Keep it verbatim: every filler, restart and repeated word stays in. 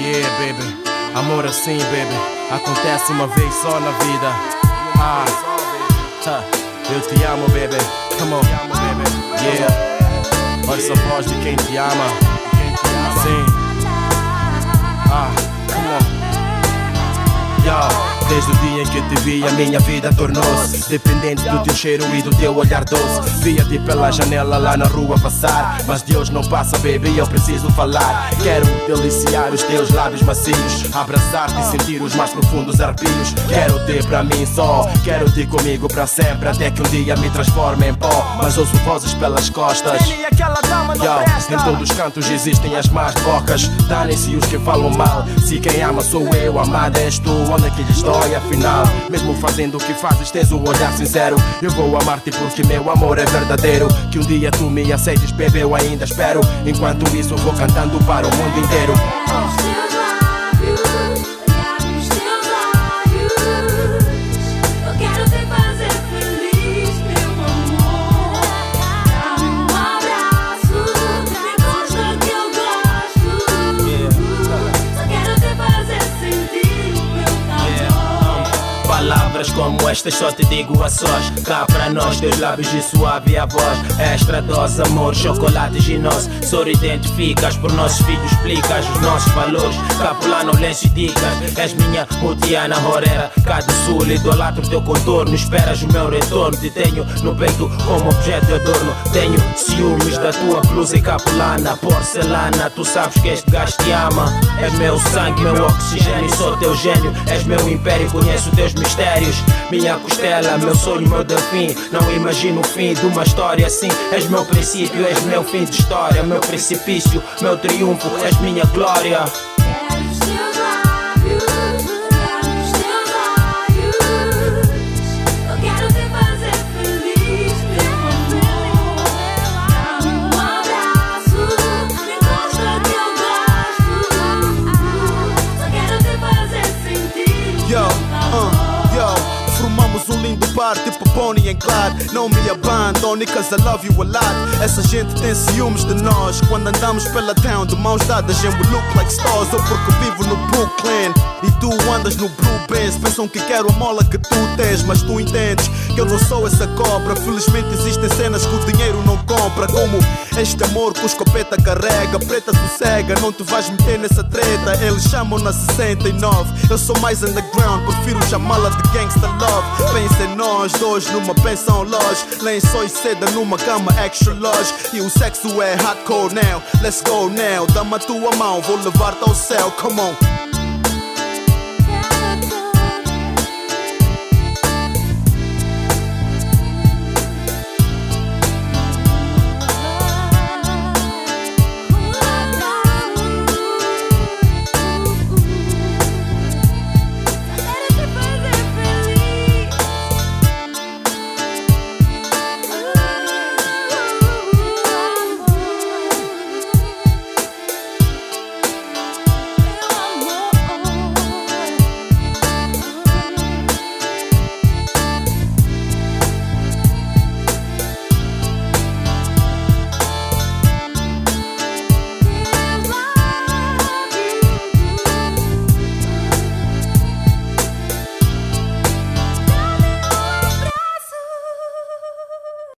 Yeah, baby, amor assim, baby, acontece uma vez só na vida. Ah, ha, eu te amo, baby, come on, baby, yeah. Ouça a voz de quem te ama. Sim. Ah, come on. Yo. Desde o dia em que te vi a minha vida tornou-se dependente do teu cheiro e do teu olhar doce. Via-te pela janela lá na rua passar, mas de hoje não passa, baby, eu preciso falar. Quero deliciar os teus lábios macios, abraçar-te e sentir os mais profundos arrepios. Quero-te pra mim só, quero-te comigo pra sempre, até que um dia me transforme em pó. Mas ouço vozes pelas costas. Yo, em todos os cantos existem as más bocas. Danem-se os que falam mal. Se quem ama sou eu, amada és tu, onde é que lhes dói? Afinal, mesmo fazendo o que fazes, tens um olhar sincero. Eu vou amar-te porque meu amor é verdadeiro. Que um dia tu me aceites, bebê, eu ainda espero. Enquanto isso eu vou cantando para o mundo inteiro. Palavras como estas só te digo a sós. Cá para nós, teus lábios e suave a voz. Extra dose, amor, chocolate ginoso. Sorridente ficas, por nossos filhos explicas os nossos valores. Capular no lenço e dicas. És minha mutiana horera. Cá do sul, idolatro teu contorno. Esperas o meu retorno. Te tenho no peito como objeto de adorno. Tenho ciúmes da tua blusa e capulana. Porcelana, tu sabes que este gajo te ama. És meu sangue, meu oxigênio, sou teu gênio. És meu império, conheço teus mistérios. Minha costela, meu sonho, meu delfim. Não imagino o fim de uma história assim. És meu princípio, és meu fim de história. Meu precipício, meu triunfo, és minha glória. Tipo Bonnie and Clyde. Não me abandone, cause I love you a lot. Essa gente tem ciúmes de nós. Quando andamos pela town de mãos dadas, and we look like stars. Eu porque vivo no Brooklyn e tu andas no Blue Benz. Pensam que quero a mola que tu tens, mas tu entendes que eu não sou essa cobra. Felizmente existem cenas que o dinheiro não compra, como este amor que o escopeta carrega. Preta sossega, não te vais meter nessa treta. Eles chamam na sessenta e nove. Eu sou mais underground, prefiro chamá-la de gangsta love. Pensa em nós dois numa pensão loja, lençóis seda numa cama extra large. E o sexo é hardcore now, let's go now. Dá-me a tua mão, vou levar-te ao céu, come on.